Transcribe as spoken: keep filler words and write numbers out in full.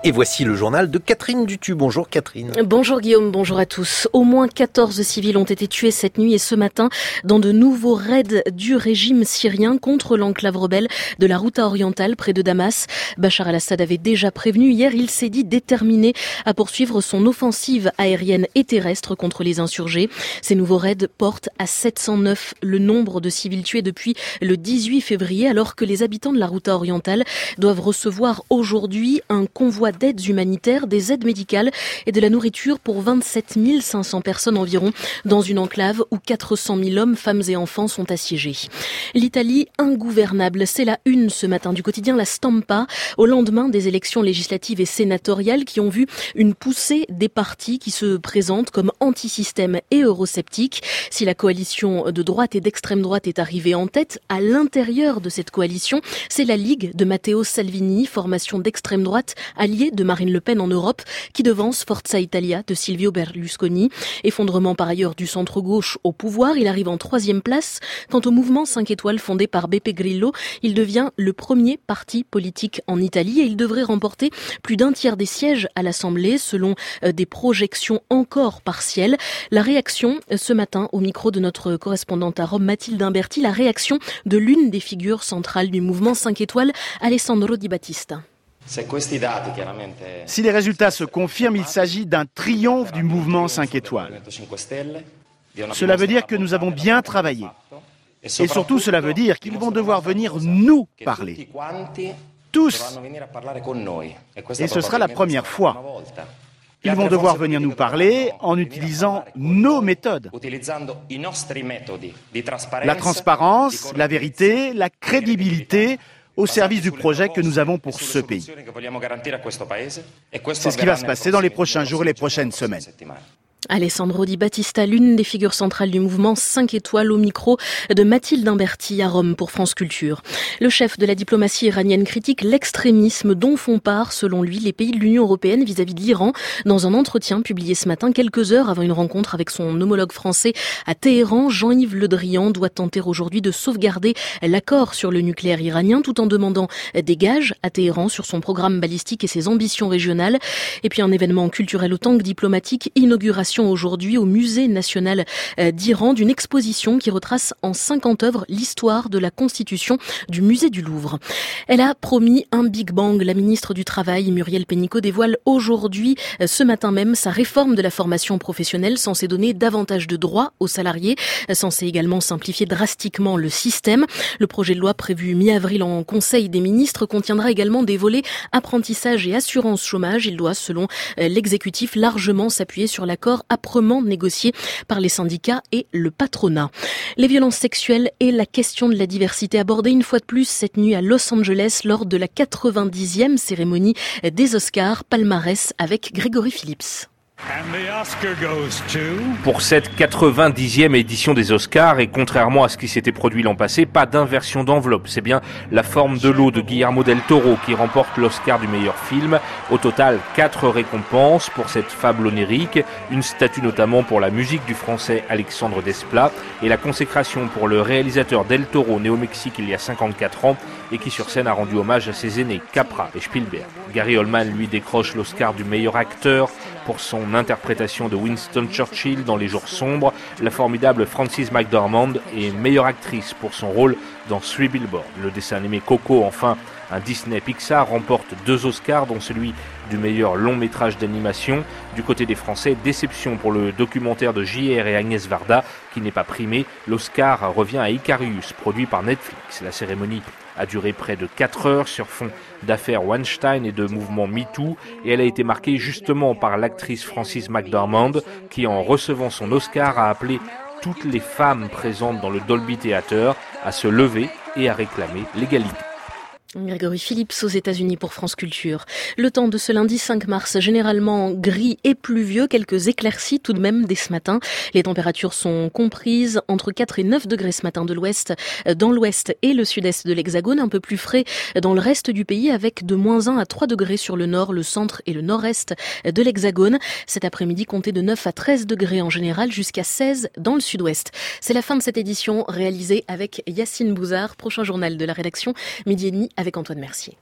Et voici le journal de Catherine Dutu. Bonjour Catherine. Bonjour Guillaume, bonjour à tous. Au moins quatorze civils ont été tués cette nuit et ce matin dans de nouveaux raids du régime syrien contre l'enclave rebelle de la Ghouta orientale près de Damas. Bachar el-Assad avait déjà prévenu hier, il s'est dit déterminé à poursuivre son offensive aérienne et terrestre contre les insurgés. Ces nouveaux raids portent à sept cent neuf le nombre de civils tués depuis le dix-huit février, alors que les habitants de la Ghouta orientale doivent recevoir aujourd'hui un convoi d'aides humanitaires, des aides médicales et de la nourriture pour vingt-sept mille cinq cents personnes environ dans une enclave où quatre cent mille hommes, femmes et enfants sont assiégés. L'Italie ingouvernable, c'est la une ce matin du quotidien La Stampa, au lendemain des élections législatives et sénatoriales qui ont vu une poussée des partis qui se présentent comme anti-système et eurosceptiques. Si la coalition de droite et d'extrême droite est arrivée en tête, à l'intérieur de cette coalition, c'est la Ligue de Matteo Salvini, formation d'extrême droite, alliée de Marine Le Pen en Europe, qui devance Forza Italia de Silvio Berlusconi. Effondrement par ailleurs du centre-gauche au pouvoir, il arrive en troisième place. Quant au mouvement cinq étoiles fondé par Beppe Grillo, il devient le premier parti politique en Italie et il devrait remporter plus d'un tiers des sièges à l'Assemblée selon des projections encore partielles. La réaction ce matin au micro de notre correspondante à Rome, Mathilde Imberti, la réaction de l'une des figures centrales du mouvement cinq étoiles, Alessandro Di Battista. Si les résultats se confirment, il s'agit d'un triomphe du mouvement cinq étoiles. Cela veut dire que nous avons bien travaillé. Et surtout, cela veut dire qu'ils vont devoir venir nous parler. Tous. Et ce sera la première fois. Ils vont devoir venir nous parler en utilisant nos méthodes. La transparence, la vérité, la crédibilité au service du projet que nous avons pour ce pays. C'est ce qui va se passer dans les prochains jours et les prochaines semaines. Alessandro Di Battista, l'une des figures centrales du mouvement cinq étoiles, au micro de Mathilde Imberti à Rome pour France Culture. Le chef de la diplomatie iranienne critique l'extrémisme dont font part, selon lui, les pays de l'Union européenne vis-à-vis de l'Iran dans un entretien publié ce matin, quelques heures avant une rencontre avec son homologue français à Téhéran. Jean-Yves Le Drian doit tenter aujourd'hui de sauvegarder l'accord sur le nucléaire iranien tout en demandant des gages à Téhéran sur son programme balistique et ses ambitions régionales. Et puis un événement culturel autant que diplomatique, inauguration aujourd'hui au Musée national d'Iran d'une exposition qui retrace en cinquante œuvres l'histoire de la constitution du musée du Louvre. Elle a promis un Big Bang. La ministre du Travail, Muriel Pénicaud, dévoile aujourd'hui, ce matin même, sa réforme de la formation professionnelle censée donner davantage de droits aux salariés, censée également simplifier drastiquement le système. Le projet de loi prévu mi-avril en Conseil des ministres contiendra également des volets apprentissage et assurance chômage. Il doit, selon l'exécutif, largement s'appuyer sur l'accord âprement négocié par les syndicats et le patronat. Les violences sexuelles et la question de la diversité abordée une fois de plus cette nuit à Los Angeles lors de la quatre-vingt-dixième cérémonie des Oscars, palmarès avec Grégory Phillips. Pour cette quatre-vingt-dixième édition des Oscars, et contrairement à ce qui s'était produit l'an passé, pas d'inversion d'enveloppe. C'est bien La Forme de l'eau de Guillermo del Toro qui remporte l'Oscar du meilleur film. Au total, quatre récompenses pour cette fable onirique, une statue notamment pour la musique du français Alexandre Desplat et la consécration pour le réalisateur del Toro, né au Mexique il y a cinquante-quatre ans et qui sur scène a rendu hommage à ses aînés Capra et Spielberg. Gary Oldman lui décroche l'Oscar du meilleur acteur pour son interprétation de Winston Churchill dans Les Jours Sombres. La formidable Frances McDormand est meilleure actrice pour son rôle dans Three Billboards. Le dessin animé Coco, enfin un Disney Pixar, remporte deux Oscars, dont celui du meilleur long métrage d'animation. Du côté des Français, déception pour le documentaire de J R et Agnès Varda qui n'est pas primé. L'Oscar revient à Icarus, produit par Netflix. La cérémonie a duré près de quatre heures sur fond d'affaires Weinstein et de mouvements MeToo, et elle a été marquée justement par l'actrice Frances McDormand qui, en recevant son Oscar, a appelé toutes les femmes présentes dans le Dolby Theatre à se lever et à réclamer l'égalité. Grégory Phillips aux États-Unis pour France Culture. Le temps de ce lundi cinq mars, généralement gris et pluvieux, quelques éclaircies tout de même dès ce matin. Les températures sont comprises entre quatre et neuf degrés ce matin de l'ouest, dans l'ouest et le sud-est de l'Hexagone, un peu plus frais dans le reste du pays avec de moins un à trois degrés sur le nord, le centre et le nord-est de l'Hexagone. Cet après-midi, comptez de neuf à treize degrés en général, jusqu'à seize dans le sud-ouest. C'est la fin de cette édition réalisée avec Yacine Bouzard. Prochain journal de la rédaction, midi et demi avec Antoine Mercier.